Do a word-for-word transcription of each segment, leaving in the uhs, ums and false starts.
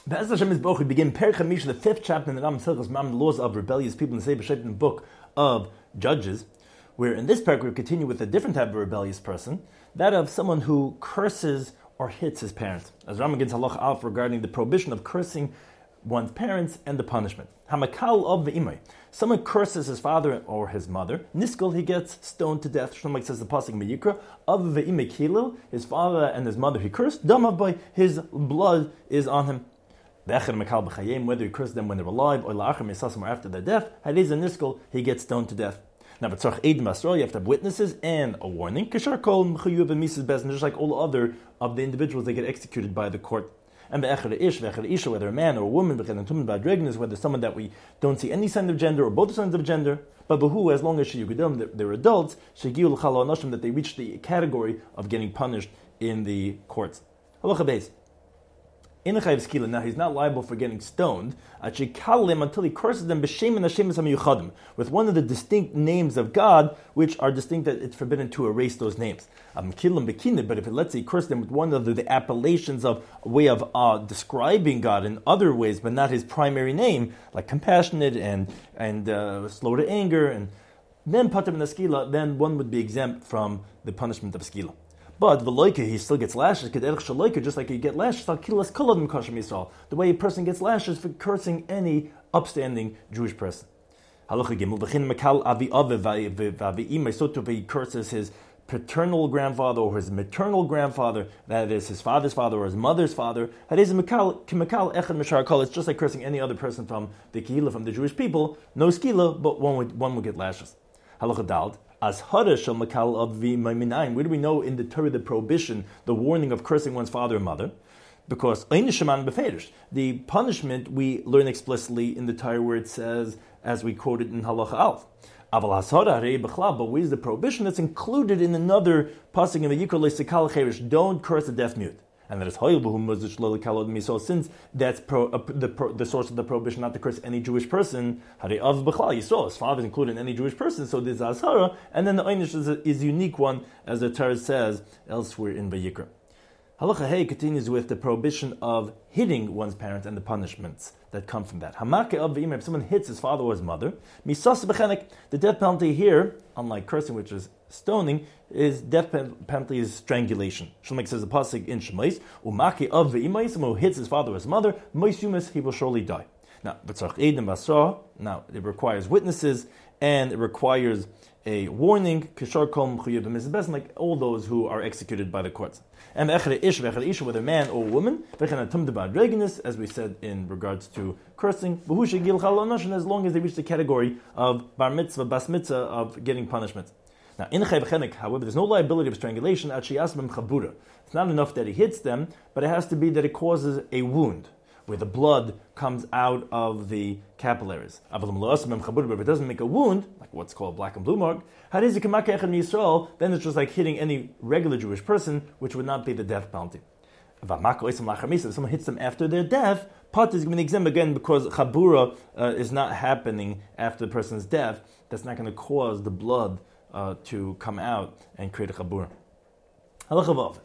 Be'ez Hashem Yisborach, we begin Perek Chamish, the fifth chapter in the Ram Silchos Mam, the laws of rebellious people in the Sefer in the book of Judges, where in this paragraph we continue with a different type of rebellious person, that of someone who curses or hits his parents. As Rambam gives halach alf regarding the prohibition of cursing one's parents and the punishment. Hamakal of ve'imay. Someone curses his father or his mother. Niskal, he gets stoned to death. Shlomo says the pasuk Meyikra of ve'imay kilil. His father and his mother he cursed. Damav by his blood is on him. Whether he cursed them when they were alive or after their death, hadiz and niskal, he gets stoned to death. Now, but Eid Masro, you have to have witnesses and a warning. Just like all other of the individuals that get executed by the court. And whether a man or a woman, whether someone that we don't see any sign of gender or both signs of gender, but who, as long as they're adults, that they reach the category of getting punished in the courts. Now he's not liable for getting stoned until he curses them with one of the distinct names of God, which are distinct that it's forbidden to erase those names. But if it lets say curse them with one of the, the appellations of a way of uh, describing God in other ways, but not his primary name, like compassionate and and uh, slow to anger, and then patam and skila, then one would be exempt from the punishment of skila. But v'loike, he still gets lashes, just like you get lashes, the way a person gets lashes for cursing any upstanding Jewish person. So to he curses his paternal grandfather or his maternal grandfather, that is his father's father or his mother's father. It's just like cursing any other person from the kehillah, from the Jewish people. No skila, but one would, one would get lashes. As Hadash Makal of the Maiminaim, where do we know in the Torah the prohibition, the warning of cursing one's father and mother? Because the punishment we learn explicitly in the Torah where it says, as we quoted in Halacha Alf. But where's the prohibition that's included in another pasuk in the Yikra? Don't curse a deaf mute. And that is so since that's pro, uh, the, pro, the source of the prohibition not to curse any Jewish person, his father is included in any Jewish person, so there's Azhara, and then the Einish is a, is a unique one, as the Torah says elsewhere in Vayikra. Halacha Hey continues with the prohibition of hitting one's parents and the punishments that come from that. Hamake of V'imah, if someone hits his father or his mother, misas b'chenek, the death penalty here, unlike cursing, which is stoning, is death penalty is strangulation. Shlomo says the pasuk in Shemais, umake of V'imah, someone who hits his father or his mother, moisumas, he will surely die. Now, b'tzarch eid and basra, now it requires witnesses and it requires a warning, kishar kol m'chuyah b'mizbez, like all those who are executed by the courts. And echad ish v'echad isha, whether man or woman, v'echan atum deba'adreginus, as we said in regards to cursing, v'hu shegil chalonosh, as long as they reach the category of bar mitzvah, bas mitzvah, of getting punishment. Now, in chay v'chenek, however, there's no liability of strangulation, at sheyasbem chabura. It's not enough that he hits them, but it has to be that it causes a wound, where the blood comes out of the capillaries. But if it doesn't make a wound, like what's called black and blue mark, then it's just like hitting any regular Jewish person, which would not be the death penalty. If someone hits them after their death, pot is going to exempt again because chabura uh, is not happening after the person's death. That's not going to cause the blood uh, to come out and create a chabura. If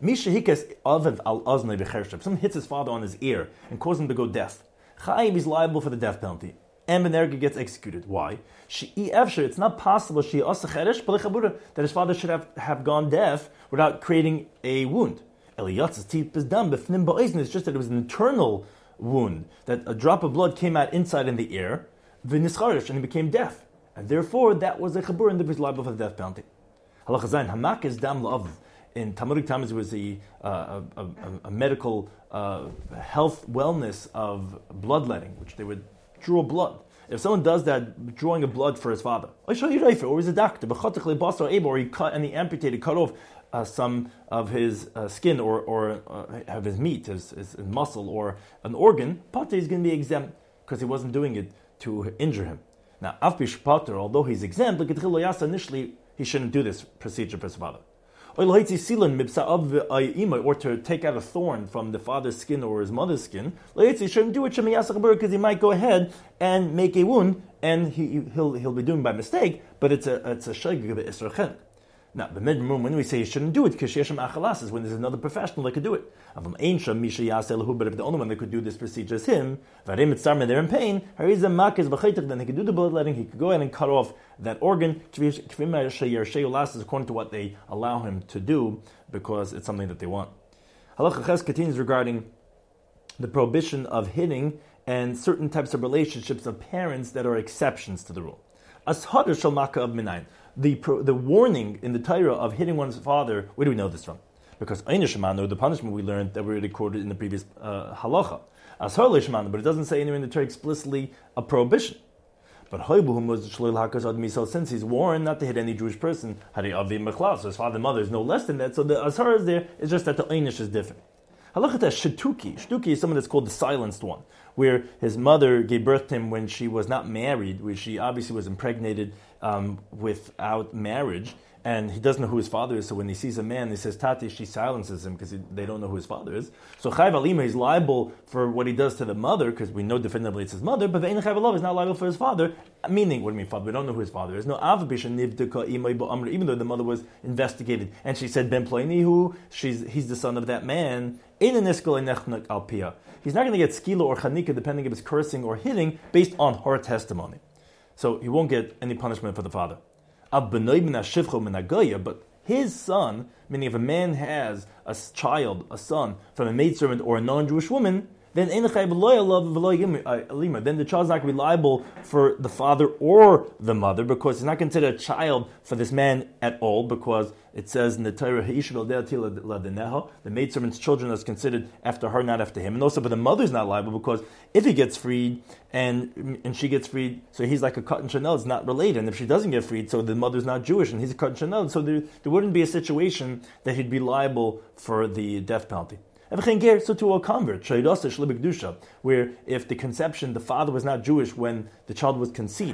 someone hits his father on his ear and causes him to go deaf, Chayiv is liable for the death penalty. And Benerga gets executed. Why? It's not possible that his father should have, have gone deaf without creating a wound. It's just that it was an internal wound, that a drop of blood came out inside in the ear, and he became deaf. And therefore, that was a chabur, and therefore he's liable for the death penalty. Hamak is dam la'av. In Talmudic times, it was a, uh, a, a, a medical uh, health wellness of bloodletting, which they would draw blood. If someone does that, drawing of blood for his father, or he's a doctor, or he cut and he amputated, cut off uh, some of his uh, skin or, or uh, of his meat, his, his muscle, or an organ, Pata is going to be exempt because he wasn't doing it to injure him. Now, Avbish Pater, although he's exempt, look at initially, he shouldn't do this procedure for his father. Or to take out a thorn from the father's skin or his mother's skin, he shouldn't do it because he might go ahead and make a wound, and he, he'll he'll be doing by mistake. But it's a it's a shayg of isra chenek. Now, the midroom, when we say you shouldn't do it, because Shesham Achalas is when there's another professional that could do it. But if the only one that could do this procedure is him, they're in pain, then he could do the bloodletting, he could go ahead and cut off that organ, according to what they allow him to do, because it's something that they want. Halacha Ches continues regarding the prohibition of hitting and certain types of relationships of parents that are exceptions to the rule. Ashadar shel maka of minayin. The the warning in the Torah of hitting one's father, where do we know this from? Because Einish Shemanu, the punishment we learned that we already quoted in the previous uh, halacha. Ashar Shemanu, but it doesn't say anywhere in the Torah explicitly a prohibition. But Hoibuhum was Shlil Hakazad Misal, since he's warned not to hit any Jewish person, Hari Avi Mechlas, so his father and mother is no less than that. So the Ashar is there, it's just that the Einish is different. Halachata Shituki. Shituki is someone that's called the silenced one, where his mother gave birth to him when she was not married, where she obviously was impregnated um, without marriage, and he doesn't know who his father is, so when he sees a man, he says, Tati, she silences him because they don't know who his father is. So Chayv Alima is liable for what he does to the mother, because we know definitively it's his mother, but Ve'en Chayv Alav is not liable for his father, meaning, what do you mean father? We don't know who his father is. No, even though the mother was investigated, and she said, Ben Ploinihu, she's he's the son of that man, he's not going to get skila or chanika, depending if it's cursing or hitting, based on her testimony. So he won't get any punishment for the father. But his son, meaning if a man has a child, a son, from a maidservant or a non-Jewish woman, then then the child's not going to be liable for the father or the mother, because he's not considered a child for this man at all, because it says in the Torah, the maidservant's children is considered after her, not after him. And also, but the mother's not liable, because if he gets freed and and she gets freed, so he's like a Katan Chanel, it's not related. And if she doesn't get freed, so the mother's not Jewish and he's a Katan Chanel, so there, there wouldn't be a situation that he'd be liable for the death penalty. So to a convert, where if the conception, the father was not Jewish when the child was conceived,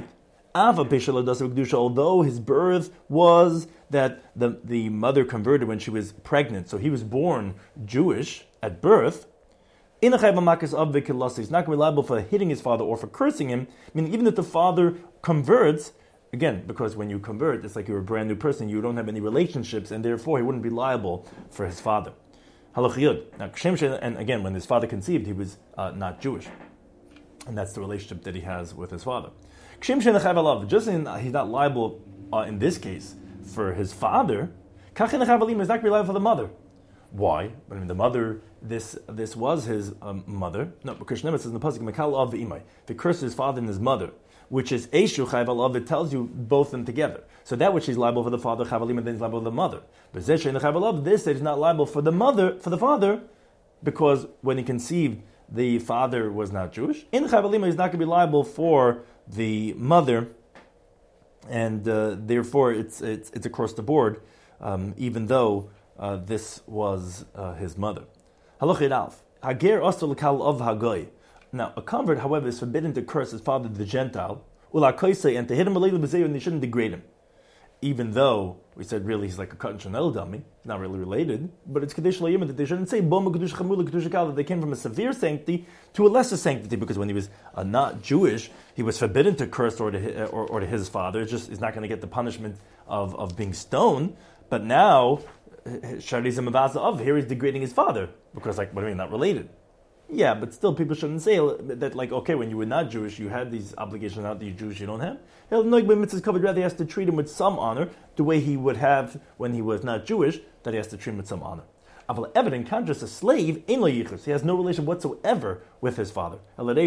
although his birth was that the, the mother converted when she was pregnant, so he was born Jewish at birth, he's not going to be liable for hitting his father or for cursing him, meaning even if the father converts, again, because when you convert, it's like you're a brand new person, you don't have any relationships, and therefore he wouldn't be liable for his father. Now, and again, when his father conceived, he was uh, not Jewish. And that's the relationship that he has with his father. Just in he's not liable uh, in this case for his father, he's not going to be liable for the mother. Why? I mean, the mother, this this was his um, mother. No, because Shneimah says in the pasuk, Mekal av v'imai, if he cursed his father and his mother, which is Eshu Chayv Alav, it tells you both them together. So that which he's liable for the father, Chavalim, and then he's liable for the mother. But Zesha and Chayv Alav, this is not liable for the mother, for the father, because when he conceived, the father was not Jewish. In Chavalim, he's not going to be liable for the mother, and uh, therefore it's, it's it's across the board, um, even though uh, this was uh, his mother. Halachid Alf. Hager Ostor L'Kal of Hagoy. Now, a convert, however, is forbidden to curse his father, the Gentile, and to hit him and they shouldn't degrade him. Even though we said really he's like a Katan Chanel dummy, not really related, but it's Kedush L'Yim that they shouldn't say Boma Kedush Chamula Kedush Kal, that they came from a severe sanctity to a lesser sanctity, because when he was uh, not Jewish, he was forbidden to curse or to, or, or to his father. It's just he's not going to get the punishment of, of being stoned. But now, Sharizim Avaza of here he's degrading his father, because like what do you mean not related? Yeah, but still people shouldn't say that, like, okay, when you were not Jewish, you had these obligations, now that you're Jewish, you don't have. Rather, he has to treat him with some honor, the way he would have when he was not Jewish, that he has to treat him with some honor. Evan, in contrast, a slave, he has no relation whatsoever with his father. Rather,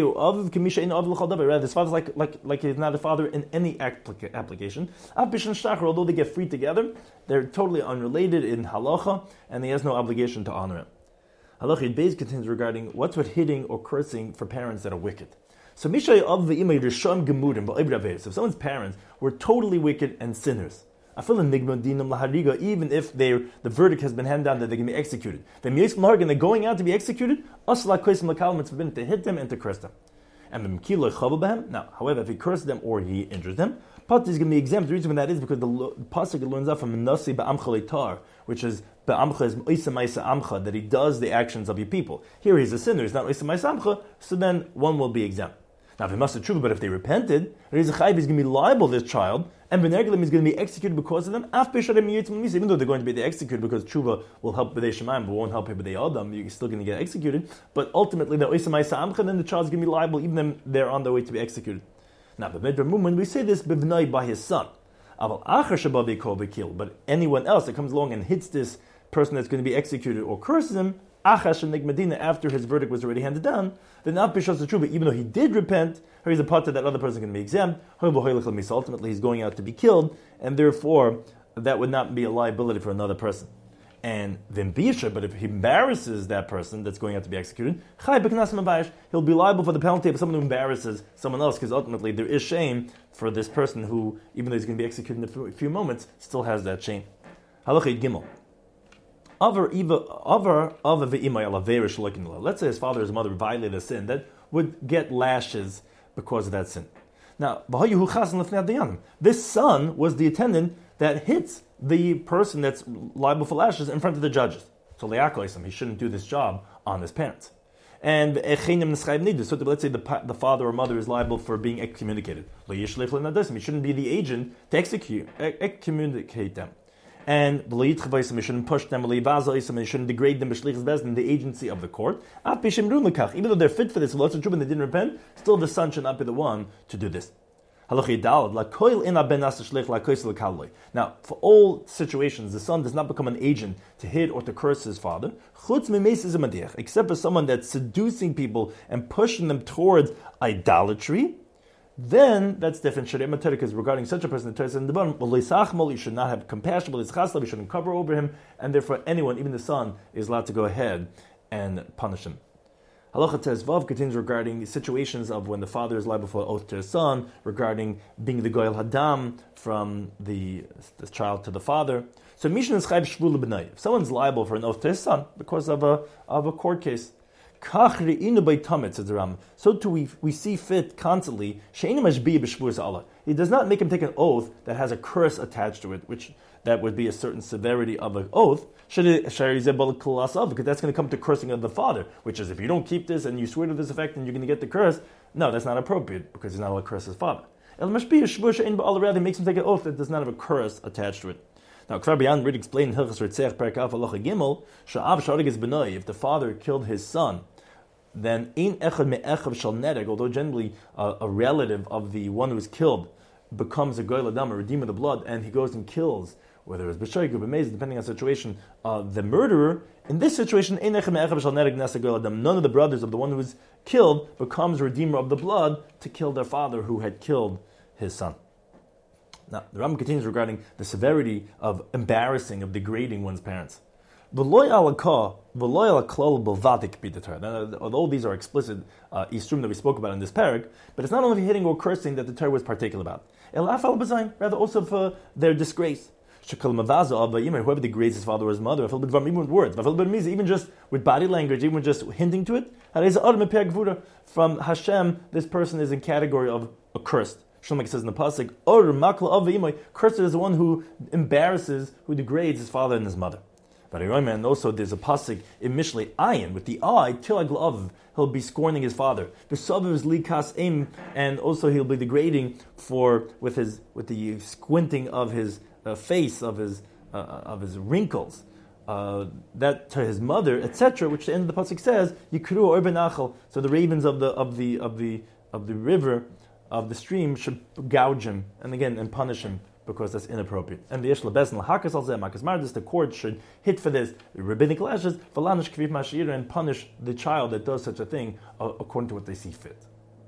his father's like, like, like he's not a father in any applica- application. Although they get freed together, they're totally unrelated in halacha, and he has no obligation to honor him. Halachid Beis contains regarding what's with hitting or cursing for parents that are wicked. So Mishay of the imay rishon gemurim ba'ibraveh. So if someone's parents were totally wicked and sinners, even if they the verdict has been handed down that they can be executed, then and they're going out to be executed, it's forbidden to hit them and to curse them. And now, however, if he curses them or he injures them, Pat is going to be exempt. The reason for that is because the pasuk learns out from Nasi ba'amcha leitar, which is ba'amcha is oisa ma'isa amcha, that he does the actions of your people. Here he's a sinner, he's not oisa ma'isa amcha, so then one will be exempt. Now if he must have true, but if they repented, he's going to be liable, this child, and Benergelim is going to be executed because of them, even though they're going to be executed because tshuva will help B'dei Shemayim, but won't help B'dei Adam, you're still going to get executed, but ultimately the Oisamai Sa'amcha, then the child is going to be liable, even if they're on their way to be executed. Now, when we say this, B'vnai by his son, but anyone else that comes along and hits this person that's going to be executed or curses him, after his verdict was already handed down, then not bishas the tshuva, even though he did repent, or he's a part that other person can be exempt, ultimately he's going out to be killed, and therefore that would not be a liability for another person. And then bisha, but if he embarrasses that person that's going out to be executed, he'll be liable for the penalty of someone who embarrasses someone else, because ultimately there is shame for this person who, even though he's going to be executed in a few moments, still has that shame. Halachah Gimel. Let's say his father or his mother violated a sin that would get lashes because of that sin. Now, this son was the attendant that hits the person that's liable for lashes in front of the judges. So he shouldn't do this job on his parents. And so let's say the, the father or mother is liable for being excommunicated. He shouldn't be the agent to execute, excommunicate them. And we shouldn't push them, we shouldn't degrade them in the agency of the court. Even though they're fit for this, and they didn't repent, still the son should not be the one to do this. Now, for all situations, the son does not become an agent to hit or to curse his father, except for someone that's seducing people and pushing them towards idolatry. Then that's different. Sharia Materika is regarding such a person. The Torah says in the bottom, you should not have compassion, you shouldn't cover over him, and therefore anyone, even the son, is allowed to go ahead and punish him. Halacha Tez Vav continues regarding the situations of when the father is liable for oath to his son, regarding being the Goyal Hadam from the, the child to the father. So Mishnah is Chayv Shvul B'nai. If someone's liable for an oath to his son because of a of a court case, so too we, we see fit constantly, he does not make him take an oath that has a curse attached to it, which that would be a certain severity of an oath, because that's going to come to cursing of the father, which is if you don't keep this and you swear to this effect and you're going to get the curse, no, that's not appropriate, because he's not allowed to curse his father. Rather, he makes him take an oath that does not have a curse attached to it. Now, Kfar Bayan really explained in Hilchos Ritzech Perek Aleph Halacha Gimel, if the father killed his son, then ein echad me'echav shal nereg, although generally uh, a relative of the one who was killed becomes a goyel adam, a redeemer of the blood, and he goes and kills, whether it's b'shoig or b'meiz, depending on the situation, uh, the murderer. In this situation, ein echad me'echav shal nereg nasa goyel adam. None of the brothers of the one who was killed becomes a redeemer of the blood to kill their father who had killed his son. Now, the Rambam continues regarding the severity of embarrassing, of degrading one's parents. Although these are explicit uh, isrum that we spoke about in this parak, but it's not only hitting or cursing that the Torah was particular about. Rather also for their disgrace. Whoever degrades his father or his mother, even with words, even just with body language, even just hinting to it, from Hashem, this person is in category of accursed. Shlomo says in the pasuk, "Or makla av v'imay," cursed is the one who embarrasses, who degrades his father and his mother. But and also there's a pasuk in Mishlei Ayin with the eye tilag av, he'll be scorning his father. The saviv is likas im, and also he'll be degrading for with his with the squinting of his uh, face, of his uh, of his wrinkles. Uh, that to his mother, et cetera. Which the end of the pasuk says, "Yikru or benachal." So the ravens of the of the of the of the river, of the stream, should gouge him and again and punish him because that's inappropriate. And the Yesh Lebezin L'Hakas Al Zeh Makas Mardis, the court should hit for this the rabbinic lashes, V'lanish Kviv Mashir, and punish the child that does such a thing uh, according to what they see fit.